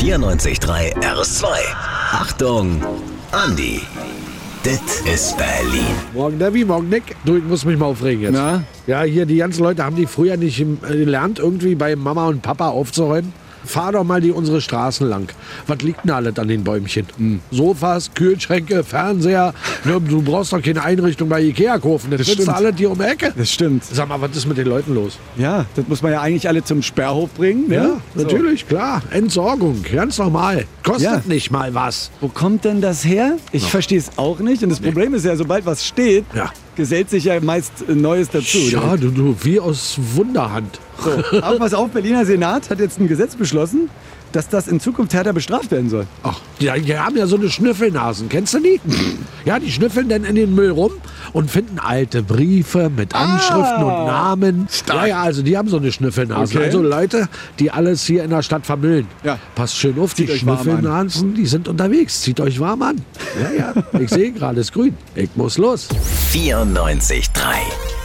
94.3 RS2. Achtung, Andi. Dit ist Berlin. Morgen Devi, morgen Nick. Du, ich muss mich mal aufregen jetzt. Na? Ja, hier, die ganzen Leute haben die früher nicht gelernt, irgendwie bei Mama und Papa aufzuräumen. Fahr doch mal unsere Straßen lang. Was liegt denn alles an den Bäumchen? Sofas, Kühlschränke, Fernseher. Ne, du brauchst doch keine Einrichtung bei Ikea kaufen. Das findest du stimmt. alle hier um die Ecke. Das stimmt. Sag mal, was ist mit den Leuten los? Ja, das muss man ja eigentlich alle zum Sperrhof bringen. Ne? Ja, natürlich, klar. Entsorgung, ganz normal. Kostet Ja. nicht mal was. Wo kommt denn das her? Ich verstehe es auch nicht. Und das Problem ist ja, sobald was steht, Ja. gesellt sich ja meist Neues dazu. Ja, du, wie aus Wunderhand. So. Aber pass auf, Berliner Senat hat jetzt ein Gesetz beschlossen, dass das in Zukunft härter bestraft werden soll. Ach, die haben ja so eine Schnüffelnasen. Kennst du die? Ja, die schnüffeln dann in den Müll rum und finden alte Briefe mit Anschriften und Namen. Ja, also die haben so eine Schnüffelnase. Okay. Also Leute, die alles hier in der Stadt vermüllen. Ja. Passt schön auf, die Zieht euch warm an. Schnüffelnasen, die sind unterwegs. Zieht euch warm an. Ja, ich sehe gerade, es ist grün. Ich muss los. 94.3